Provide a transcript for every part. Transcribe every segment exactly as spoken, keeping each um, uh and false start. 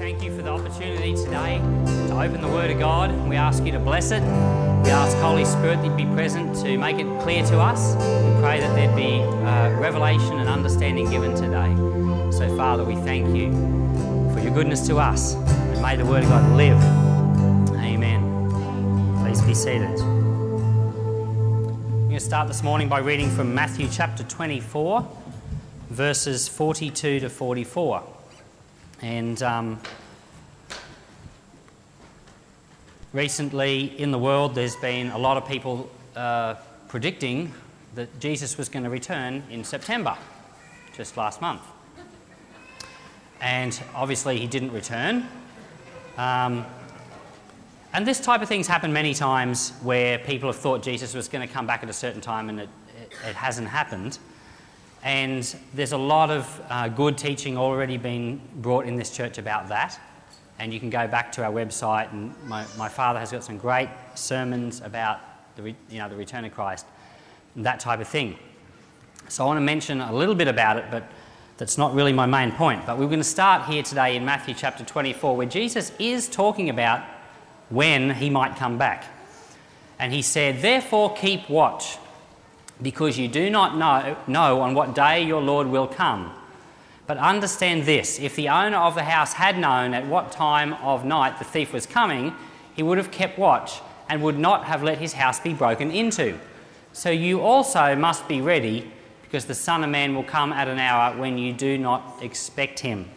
thank you for the opportunity today to open the Word of God. We ask you to bless it. We ask Holy Spirit that you be present to make it clear to us. We pray that there'd be uh, revelation and understanding given today. So, Father, we thank you for your goodness to us. And may the Word of God live. Amen. Please be seated. I'm going to start this morning by reading from Matthew chapter twenty-four, verses forty-two to forty-four. And um, recently in the world there's been a lot of people uh, predicting that Jesus was going to return in September, just last month. And obviously he didn't return. Um, and this type of thing's happened many times where people have thought Jesus was going to come back at a certain time and it, it, it hasn't happened. And there's a lot of uh, good teaching already being brought in this church about that. And you can go back to our website, and my, my father has got some great sermons about the re, you know the return of Christ, and that type of thing. So I want to mention a little bit about it, but that's not really my main point. But we're going to start here today in Matthew chapter twenty-four, where Jesus is talking about when he might come back. And he said, "Therefore keep watch, because you do not know, know on what day your Lord will come. But understand this, if the owner of the house had known at what time of night the thief was coming, he would have kept watch and would not have let his house be broken into. So you also must be ready, because the Son of Man will come at an hour when you do not expect him."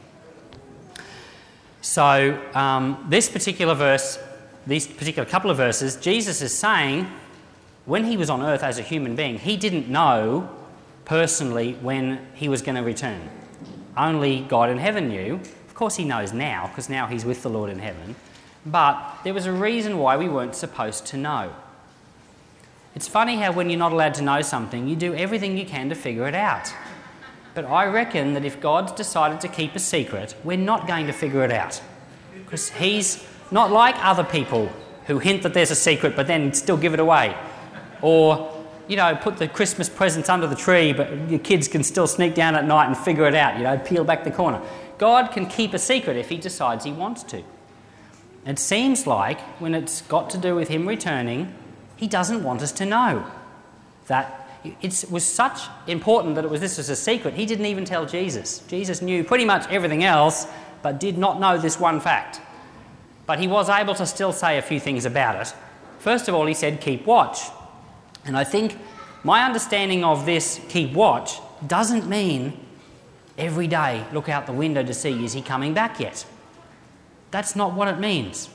So um, this particular verse, these particular couple of verses, Jesus is saying, when he was on earth as a human being, he didn't know personally when he was going to return. Only God in heaven knew. Of course he knows now, because now he's with the Lord in heaven. But there was a reason why we weren't supposed to know. It's funny how when you're not allowed to know something, you do everything you can to figure it out. But I reckon that if God's decided to keep a secret, we're not going to figure it out. Because he's not like other people who hint that there's a secret but then still give it away. Or, you know, put the Christmas presents under the tree, but your kids can still sneak down at night and figure it out, you know, peel back the corner. God can keep a secret if he decides he wants to. It seems like when it's got to do with him returning, he doesn't want us to know. That it was such important that it was this was a secret, he didn't even tell Jesus. Jesus knew pretty much everything else, but did not know this one fact. But he was able to still say a few things about it. First of all, he said, keep watch. And I think my understanding of this keep watch doesn't mean every day look out the window to see, is he coming back yet? That's not what it means.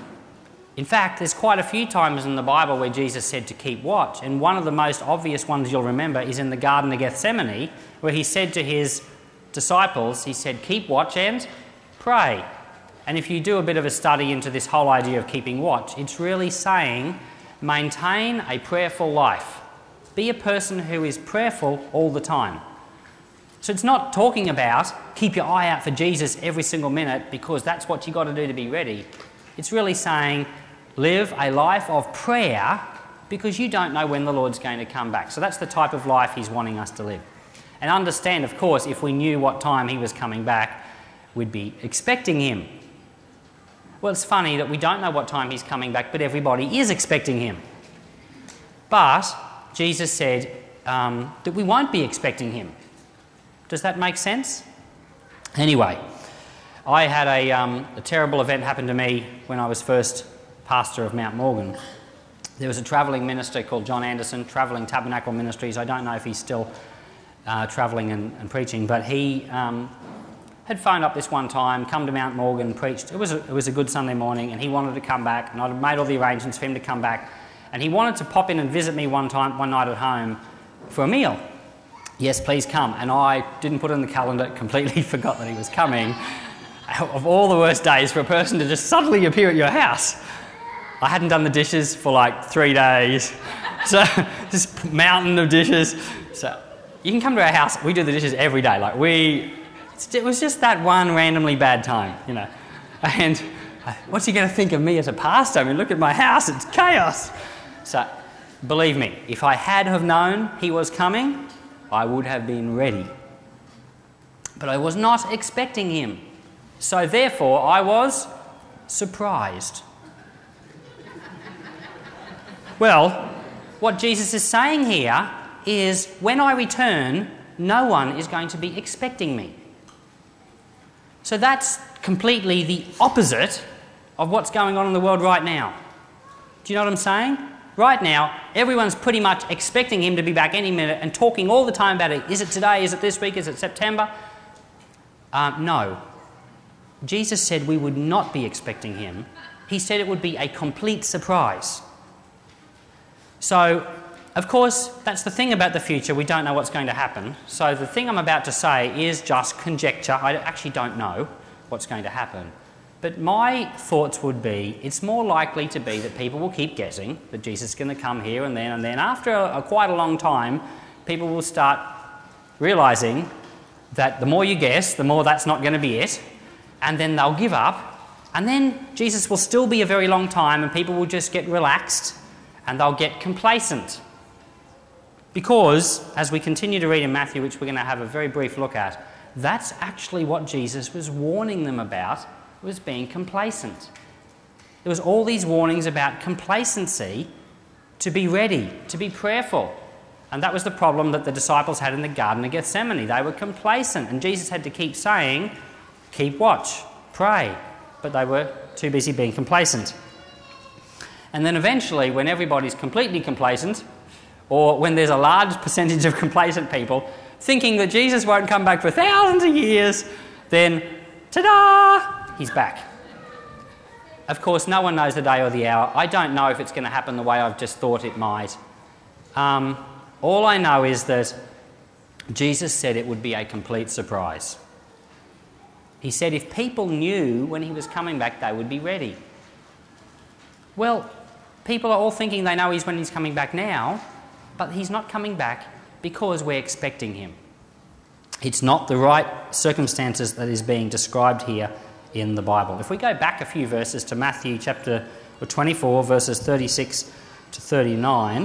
In fact, there's quite a few times in the Bible where Jesus said to keep watch, and one of the most obvious ones you'll remember is in the Garden of Gethsemane, where he said to his disciples, he said, keep watch and pray. And if you do a bit of a study into this whole idea of keeping watch, it's really saying maintain a prayerful life. Be a person who is prayerful all the time. So it's not talking about keep your eye out for Jesus every single minute because that's what you've got to do to be ready. It's really saying live a life of prayer because you don't know when the Lord's going to come back. So that's the type of life he's wanting us to live. And understand, of course, if we knew what time he was coming back, we'd be expecting him. Well, it's funny that we don't know what time he's coming back, but everybody is expecting him. But Jesus said um, that we won't be expecting him. Does that make sense? Anyway, I had a, um, a terrible event happen to me when I was first pastor of Mount Morgan. There was a travelling minister called John Anderson, Travelling Tabernacle Ministries. I don't know if he's still uh, travelling and, and preaching, but he um, had phoned up this one time, come to Mount Morgan, preached. It was, a, it was a good Sunday morning, and he wanted to come back, and I'd made all the arrangements for him to come back, and he wanted to pop in and visit me one time, one night at home for a meal. Yes, please come. And I didn't put it in the calendar, completely forgot that he was coming. Of all the worst days for a person to just suddenly appear at your house. I hadn't done the dishes for like three days. So, this mountain of dishes. So, you can come to our house, we do the dishes every day. Like we, it was just that one randomly bad time, you know. And what's he going to think of me as a pastor? I mean, look at my house, it's chaos. So, believe me, if I had have known he was coming, I would have been ready. But I was not expecting him. So therefore I was surprised. Well, what Jesus is saying here is when I return, no one is going to be expecting me. So that's completely the opposite of what's going on in the world right now. Do you know what I'm saying? Right now, everyone's pretty much expecting him to be back any minute and talking all the time about it. Is it today? Is it this week? Is it September? Um, no. Jesus said we would not be expecting him. He said it would be a complete surprise. So, of course, that's the thing about the future. We don't know what's going to happen. So the thing I'm about to say is just conjecture. I actually don't know what's going to happen. But my thoughts would be it's more likely to be that people will keep guessing that Jesus is going to come here and then, and then after a, a quite a long time, people will start realising that the more you guess, the more that's not going to be it, and then they'll give up, and then Jesus will still be a very long time and people will just get relaxed and they'll get complacent. Because, as we continue to read in Matthew, which we're going to have a very brief look at, that's actually what Jesus was warning them about, was being complacent. There was all these warnings about complacency, to be ready, to be prayerful. And that was the problem that the disciples had in the Garden of Gethsemane. They were complacent, and Jesus had to keep saying, keep watch, pray. But they were too busy being complacent. And then eventually, when everybody's completely complacent, or when there's a large percentage of complacent people thinking that Jesus won't come back for thousands of years, then, ta-da, he's back. Of course, no one knows the day or the hour. I don't know if it's going to happen the way I've just thought it might. Um, all I know is that Jesus said it would be a complete surprise. He said if people knew when he was coming back, they would be ready. Well, people are all thinking they know he's when he's coming back now, but he's not coming back because we're expecting him. It's not the right circumstances that is being described here in the Bible. If we go back a few verses to Matthew chapter twenty-four, verses thirty-six to thirty-nine,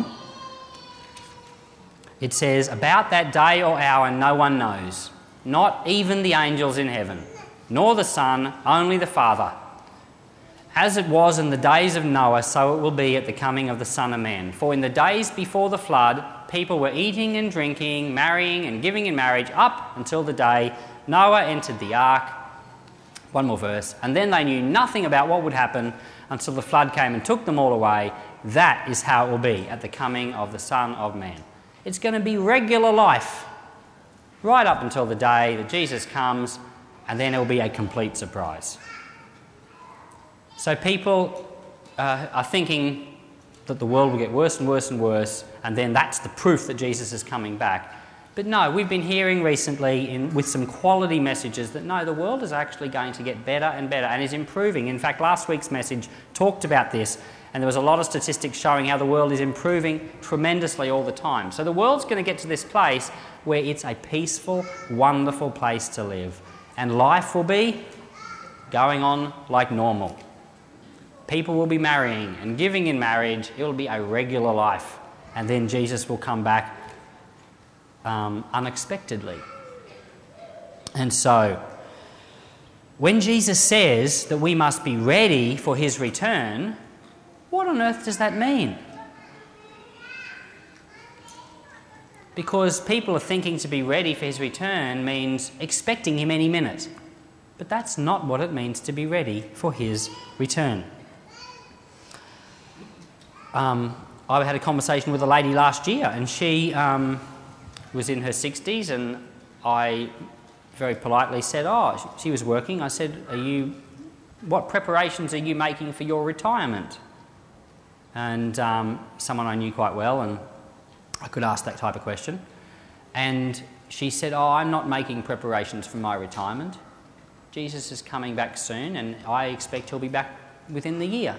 it says, about that day or hour no one knows, not even the angels in heaven, nor the Son, only the Father. As it was in the days of Noah, so it will be at the coming of the Son of Man. For in the days before the flood, people were eating and drinking, marrying and giving in marriage up until the day Noah entered the ark. One more verse. And then they knew nothing about what would happen until the flood came and took them all away. That is how it will be at the coming of the Son of Man. It's going to be regular life right up until the day that Jesus comes, and then it will be a complete surprise. So people uh, are thinking that the world will get worse and worse and worse, and then that's the proof that Jesus is coming back. But no, we've been hearing recently in, with some quality messages that no, the world is actually going to get better and better and is improving. In fact, last week's message talked about this, and there was a lot of statistics showing how the world is improving tremendously all the time. So the world's going to get to this place where it's a peaceful, wonderful place to live, and life will be going on like normal. People will be marrying and giving in marriage. It will be a regular life. And then Jesus will come back um, unexpectedly. And so, when Jesus says that we must be ready for his return, what on earth does that mean? Because people are thinking to be ready for his return means expecting him any minute. But that's not what it means to be ready for his return. Um, I had a conversation with a lady last year, and she um, was in her sixties, and I very politely said, oh, she was working. I said, "Are you? What preparations are you making for your retirement?" And um, someone I knew quite well, and I could ask that type of question. And she said, oh, I'm not making preparations for my retirement. Jesus is coming back soon, and I expect he'll be back within the year.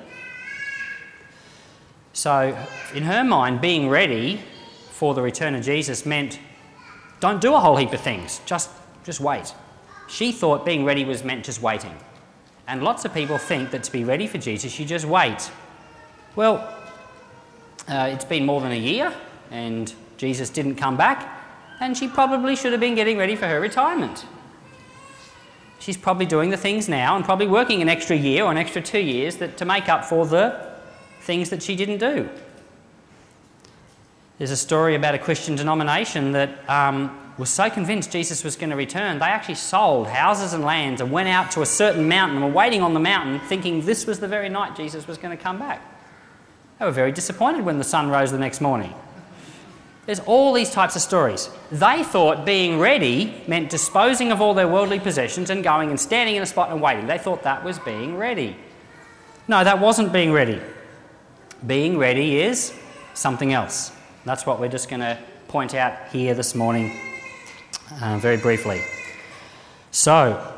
So, in her mind, being ready for the return of Jesus meant don't do a whole heap of things, just, just wait. She thought being ready was meant just waiting. And lots of people think that to be ready for Jesus, you just wait. Well, uh, it's been more than a year, and Jesus didn't come back, and she probably should have been getting ready for her retirement. she's probably doing the things now and probably working an extra year or an extra two years that, to make up for the things that she didn't do. There's a story about a Christian denomination that um, was so convinced Jesus was going to return, they actually sold houses and lands and went out to a certain mountain and were waiting on the mountain thinking this was the very night Jesus was going to come back. They were very disappointed when the sun rose the next morning. There's all these types of stories. They thought being ready meant disposing of all their worldly possessions and going and standing in a spot and waiting. They thought that was being ready. No, that wasn't being ready. Being ready is something else. That's what we're just going to point out here this morning uh, very briefly. So,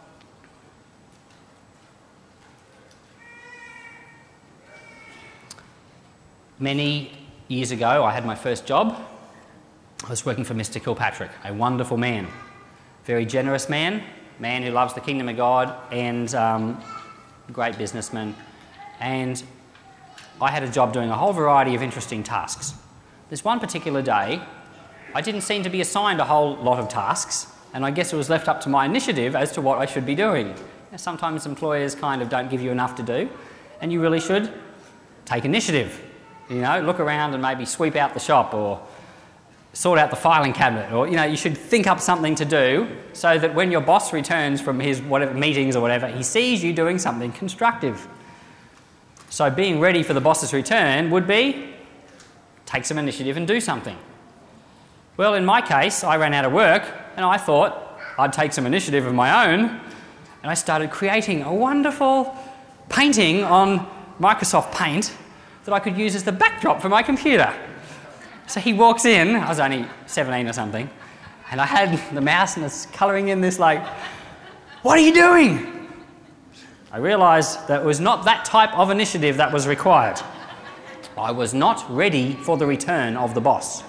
many years ago, I had my first job. I was working for Mister Kilpatrick, a wonderful man, very generous man, man who loves the kingdom of God, and um, great businessman. And I had a job doing a whole variety of interesting tasks. This one particular day, I didn't seem to be assigned a whole lot of tasks, and I guess it was left up to my initiative as to what I should be doing. Sometimes employers kind of don't give you enough to do, and you really should take initiative. You know, look around and maybe sweep out the shop or sort out the filing cabinet, or, you know, you should think up something to do so that when your boss returns from his whatever meetings or whatever, he sees you doing something constructive. So being ready for the boss's return would be take some initiative and do something. Well, in my case, I ran out of work and I thought I'd take some initiative of my own, and I started creating a wonderful painting on Microsoft Paint that I could use as the backdrop for my computer. So he walks in, I was only seventeen or something, and I had the mouse and it's colouring in this like, what are you doing? I realised that it was not that type of initiative that was required. I was not ready for the return of the boss.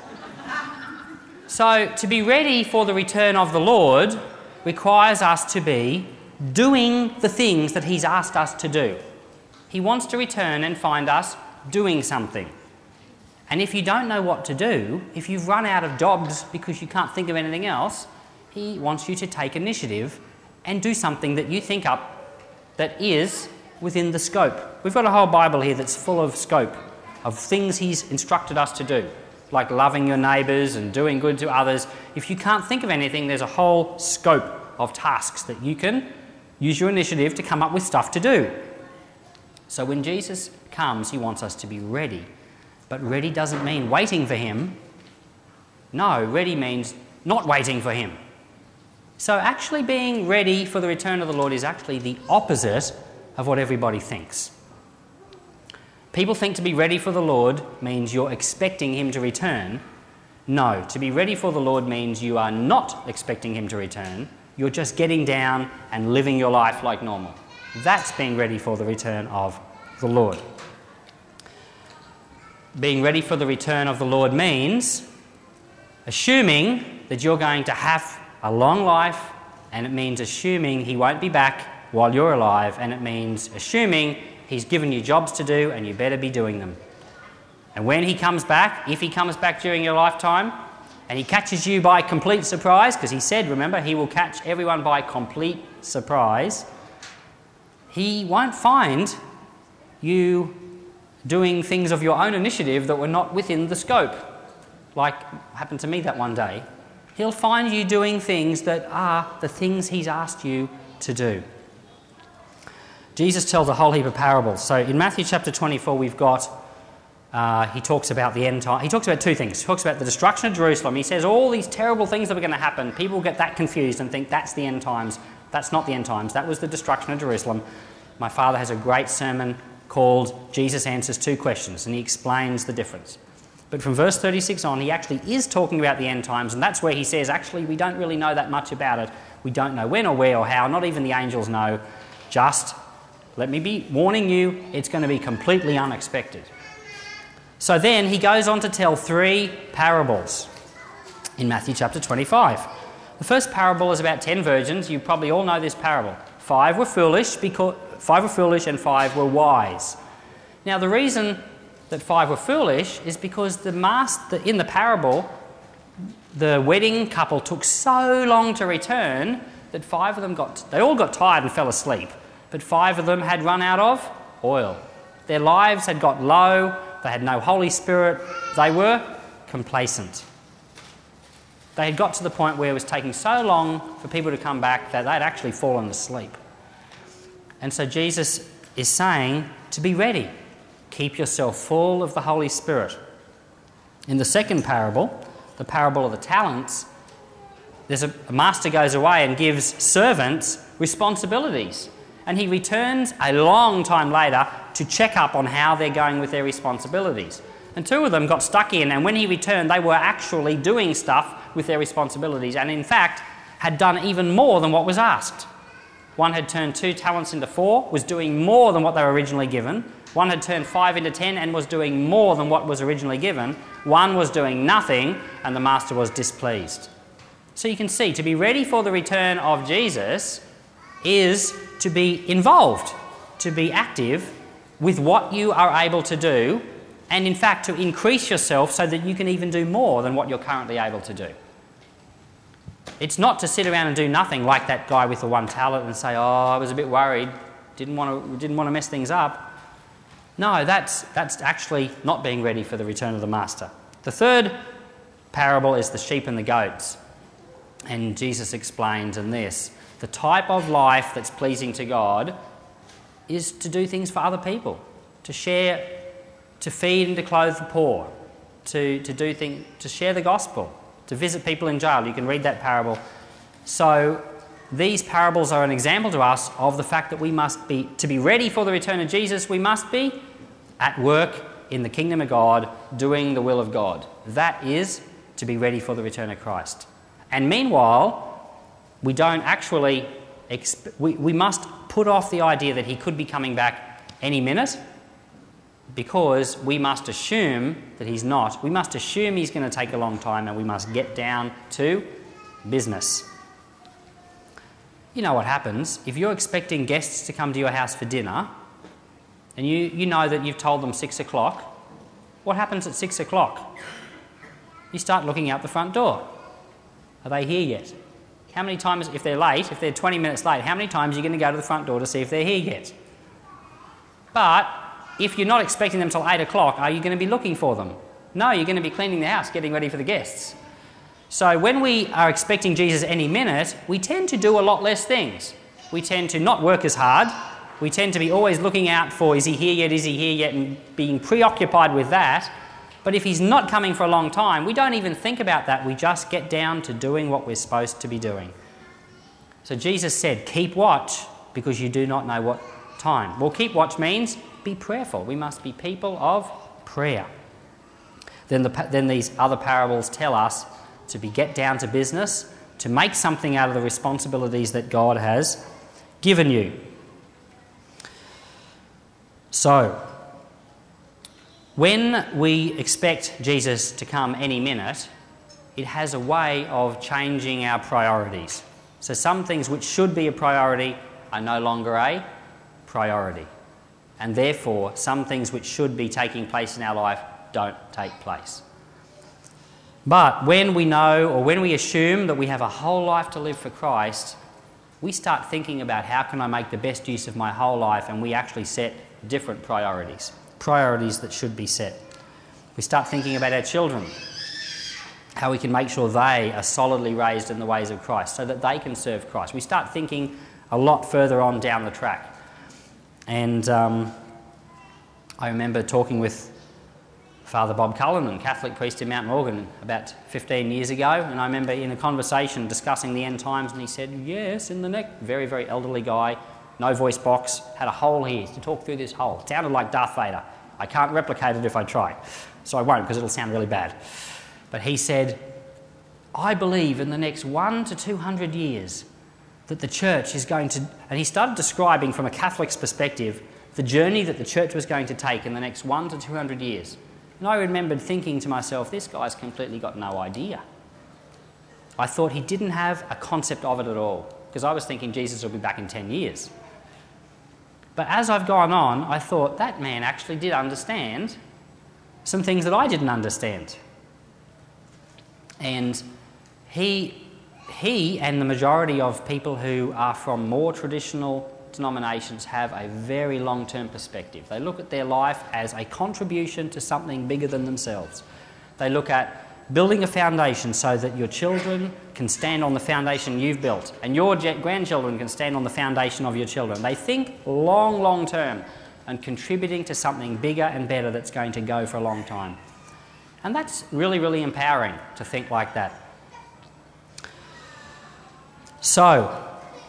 So to be ready for the return of the Lord requires us to be doing the things that he's asked us to do. He wants to return and find us doing something. And if you don't know what to do, if you've run out of jobs because you can't think of anything else, he wants you to take initiative and do something that you think up that is within the scope. We've got a whole Bible here that's full of scope, of things he's instructed us to do, like loving your neighbours and doing good to others. If you can't think of anything, there's a whole scope of tasks that you can use your initiative to come up with stuff to do. So when Jesus comes, he wants us to be ready. But ready doesn't mean waiting for him. No, ready means not waiting for him. So actually being ready for the return of the Lord is actually the opposite of what everybody thinks. People think to be ready for the Lord means you're expecting him to return. No, to be ready for the Lord means you are not expecting him to return. You're just getting down and living your life like normal. That's being ready for the return of the Lord. Being ready for the return of the Lord means assuming that you're going to have a long life, and it means assuming he won't be back while you're alive, and it means assuming he's given you jobs to do and you better be doing them. And when he comes back, if he comes back during your lifetime, and he catches you by complete surprise, because he said, remember, he will catch everyone by complete surprise, he won't find you doing things of your own initiative that were not within the scope, like happened to me that one day. He'll find you doing things that are the things he's asked you to do. Jesus tells a whole heap of parables. So in Matthew chapter twenty-four, we've got, uh, he talks about the end time. He talks about two things. He talks about the destruction of Jerusalem. He says all these terrible things that are going to happen. People get that confused and think that's the end times. That's not the end times. That was the destruction of Jerusalem. My father has a great sermon called Jesus Answers Two Questions, and he explains the difference. But from verse thirty-six on, he actually is talking about the end times, and that's where he says, actually, we don't really know that much about it. We don't know when or where or how. Not even the angels know. Just let me be warning you, it's going to be completely unexpected. So then he goes on to tell three parables in Matthew chapter twenty-five. The first parable is about ten virgins. You probably all know this parable. Five were foolish, because five were foolish and five were wise. Now the reason that five were foolish is because the master, in the parable, the wedding couple took so long to return that five of them got, they all got tired and fell asleep, but five of them had run out of oil. Their lives had got low, they had no Holy Spirit, they were complacent. They had got to the point where it was taking so long for people to come back that they'd actually fallen asleep. And so Jesus is saying to be ready. Keep yourself full of the Holy Spirit. In the second parable, the parable of the talents, there's a, a master goes away and gives servants responsibilities. And he returns a long time later to check up on how they're going with their responsibilities. And two of them got stuck in, and when he returned, they were actually doing stuff with their responsibilities, and in fact, had done even more than what was asked. One had turned two talents into four, was doing more than what they were originally given. One had turned five into ten and was doing more than what was originally given. One was doing nothing, and the master was displeased. So you can see, to be ready for the return of Jesus is to be involved, to be active with what you are able to do, and in fact to increase yourself so that you can even do more than what you're currently able to do. It's not to sit around and do nothing like that guy with the one talent and say, oh, I was a bit worried, didn't want to, didn't want to mess things up. No, that's, that's actually not being ready for the return of the master. The third parable is the sheep and the goats. And Jesus explains in this, the type of life that's pleasing to God is to do things for other people, to share, to feed and to clothe the poor, to, to do things, to share the gospel, to visit people in jail. You can read that parable. So these parables are an example to us of the fact that we must be, to be ready for the return of Jesus, we must be at work in the kingdom of God, doing the will of God. That is to be ready for the return of Christ. And meanwhile, we don't actually, exp- we, we must put off the idea that he could be coming back any minute, because we must assume that he's not. We must assume he's going to take a long time, and we must get down to business. You know what happens if you're expecting guests to come to your house for dinner and you, you know that you've told them six o'clock. What happens at six o'clock? You start looking out the front door. Are they here yet? How many times, if they're late, if they're twenty minutes late, how many times are you going to go to the front door to see if they're here yet? But if you're not expecting them till eight o'clock, are you going to be looking for them? No, you're going to be cleaning the house, getting ready for the guests. So when we are expecting Jesus any minute, we tend to do a lot less things. We tend to not work as hard. We tend to be always looking out for, is he here yet, is he here yet, and being preoccupied with that. But if he's not coming for a long time, we don't even think about that. We just get down to doing what we're supposed to be doing. So Jesus said, keep watch, because you do not know what time. Well, keep watch means be prayerful. We must be people of prayer. Then, the, then these other parables tell us to be get down to business, to make something out of the responsibilities that God has given you. So, when we expect Jesus to come any minute, it has a way of changing our priorities. So some things which should be a priority are no longer a priority. And therefore, some things which should be taking place in our life don't take place. But when we know, or when we assume that we have a whole life to live for Christ, we start thinking about how can I make the best use of my whole life, and we actually set different priorities, priorities that should be set. We start thinking about our children, how we can make sure they are solidly raised in the ways of Christ so that they can serve Christ. We start thinking a lot further on down the track. And um, I remember talking with Father Bob Cullinan, Catholic priest in Mount Morgan, about fifteen years ago, and I remember in a conversation discussing the end times, and he said, yes, in the next, very, very elderly guy, no voice box, had a hole here to talk through this hole. It sounded like Darth Vader. I can't replicate it if I try, so I won't, because it'll sound really bad. But he said, I believe in the next one to two hundred years that the church is going to... And he started describing from a Catholic's perspective the journey that the church was going to take in the next one to two hundred years. And I remembered thinking to myself, this guy's completely got no idea. I thought he didn't have a concept of it at all, because I was thinking Jesus will be back in ten years. But as I've gone on, I thought that man actually did understand some things that I didn't understand. And he he and the majority of people who are from more traditional denominations have a very long-term perspective. They look at their life as a contribution to something bigger than themselves. They look at building a foundation so that your children can stand on the foundation you've built and your grandchildren can stand on the foundation of your children. They think long, long term and contributing to something bigger and better that's going to go for a long time. And that's really, really empowering to think like that. So,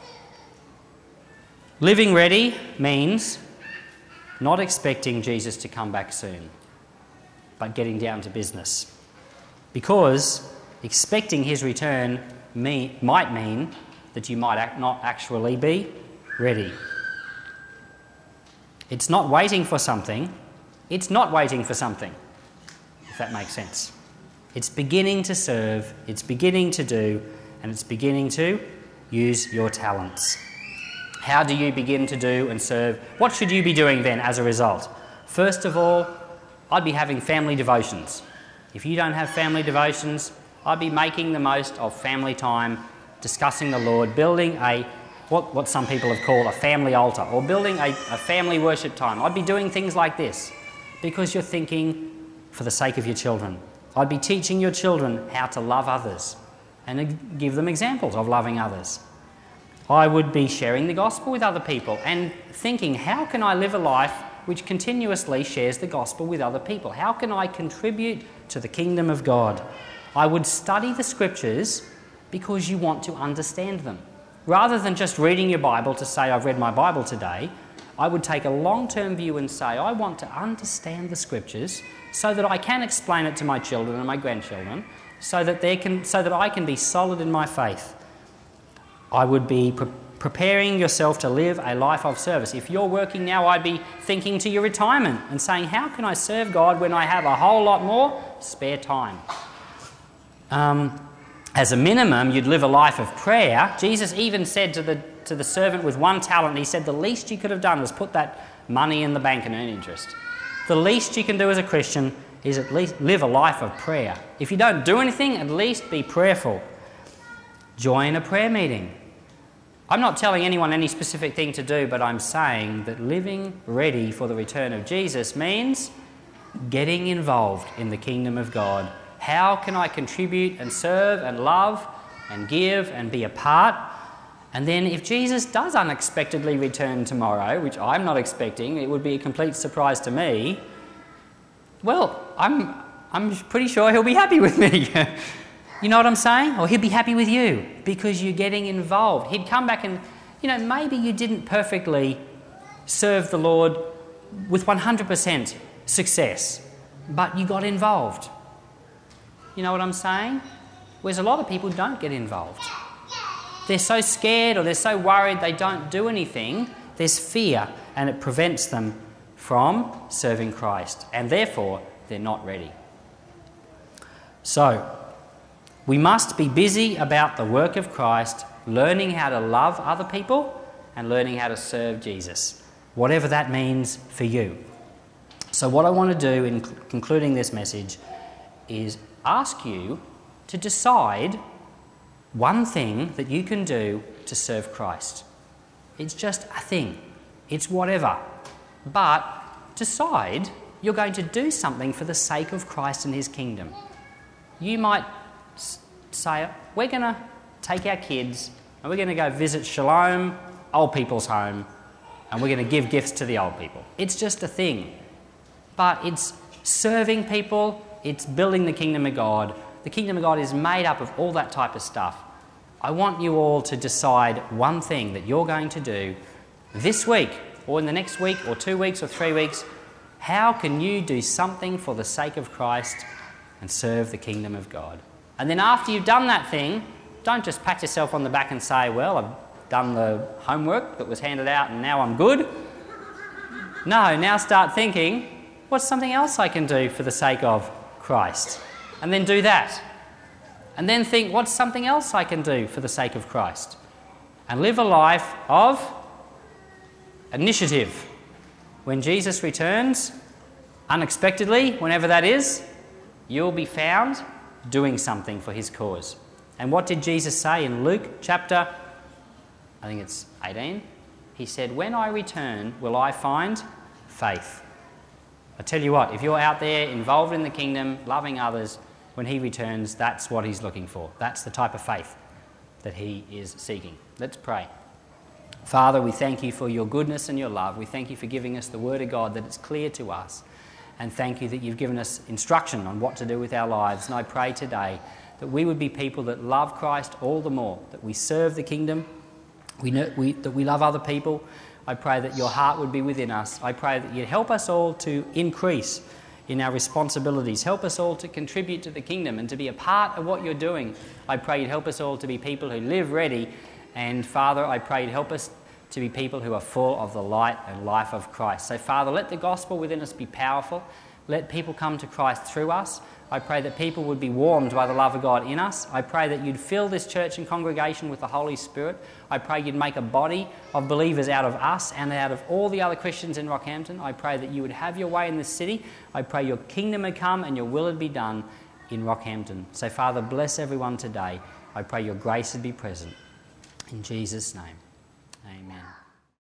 living ready means not expecting Jesus to come back soon, but getting down to business. Because expecting his return may, might mean that you might act, not actually be ready. It's not waiting for something, it's not waiting for something, if that makes sense. It's beginning to serve, it's beginning to do, and it's beginning to use your talents. How do you begin to do and serve? What should you be doing then as a result? First of all, I'd be having family devotions. If you don't have family devotions, I'd be making the most of family time, discussing the Lord, building a, what, what some people have called a family altar, or building a, a family worship time. I'd be doing things like this because you're thinking for the sake of your children. I'd be teaching your children how to love others and give them examples of loving others. I would be sharing the gospel with other people and thinking, how can I live a life which continuously shares the gospel with other people? How can I contribute to the kingdom of God? I would study the scriptures because you want to understand them. Rather than just reading your Bible to say, I've read my Bible today, I would take a long-term view and say, I want to understand the scriptures so that I can explain it to my children and my grandchildren, so that they can, so that I can be solid in my faith. I would be pre- preparing yourself to live a life of service. If you're working now, I'd be thinking to your retirement and saying, how can I serve God when I have a whole lot more spare time? Um, as a minimum, you'd live a life of prayer. Jesus even said to the, to the servant with one talent, he said, the least you could have done is put that money in the bank and earn interest. The least you can do as a Christian is at least live a life of prayer. If you don't do anything, at least be prayerful. Join a prayer meeting. I'm not telling anyone any specific thing to do, but I'm saying that living ready for the return of Jesus means getting involved in the kingdom of God. How can I contribute and serve and love and give and be a part? And then if Jesus does unexpectedly return tomorrow, which I'm not expecting, it would be a complete surprise to me, well, I'm I'm pretty sure he'll be happy with me. You know what I'm saying? Or he'll be happy with you because you're getting involved. He'd come back and, you know, maybe you didn't perfectly serve the Lord with one hundred percent success, but you got involved. You know what I'm saying? Whereas a lot of people don't get involved. They're so scared or they're so worried they don't do anything. There's fear and it prevents them from serving Christ, and therefore they're not ready. So, we must be busy about the work of Christ, learning how to love other people and learning how to serve Jesus, whatever that means for you. So what I want to do in concluding this message is ask you to decide one thing that you can do to serve Christ. It's just a thing. It's whatever. But decide you're going to do something for the sake of Christ and his kingdom. You might say, we're going to take our kids and we're going to go visit Shalom, old people's home, and we're going to give gifts to the old people. It's just a thing. But it's serving people, it's building the kingdom of God. The kingdom of God is made up of all that type of stuff. I want you all to decide one thing that you're going to do this week, or in the next week, or two weeks, or three weeks. How can you do something for the sake of Christ and serve the kingdom of God? And then after you've done that thing, don't just pat yourself on the back and say, well, I've done the homework that was handed out and now I'm good. No, now start thinking, what's something else I can do for the sake of Christ? And then do that. And then think, what's something else I can do for the sake of Christ? And live a life of initiative. When Jesus returns, unexpectedly, whenever that is, you'll be found doing something for his cause. And what did Jesus say in Luke chapter, I think it's eighteen? He said, when I return, will I find faith? I tell you what, if you're out there involved in the kingdom, loving others, when he returns, that's what he's looking for. That's the type of faith that he is seeking. Let's pray. Father, we thank you for your goodness and your love. We thank you for giving us the word of God, that it's clear to us. And thank you that you've given us instruction on what to do with our lives. And I pray today that we would be people that love Christ all the more, that we serve the kingdom, we know, we, that we love other people. I pray that your heart would be within us. I pray that you'd help us all to increase in our responsibilities. Help us all to contribute to the kingdom and to be a part of what you're doing. I pray you'd help us all to be people who live ready. And Father, I pray you'd help us to be people who are full of the light and life of Christ. So Father, let the gospel within us be powerful. Let people come to Christ through us. I pray that people would be warmed by the love of God in us. I pray that you'd fill this church and congregation with the Holy Spirit. I pray you'd make a body of believers out of us and out of all the other Christians in Rockhampton. I pray that you would have your way in this city. I pray your kingdom would come and your will would be done in Rockhampton. So Father, bless everyone today. I pray your grace would be present. In Jesus' name, amen.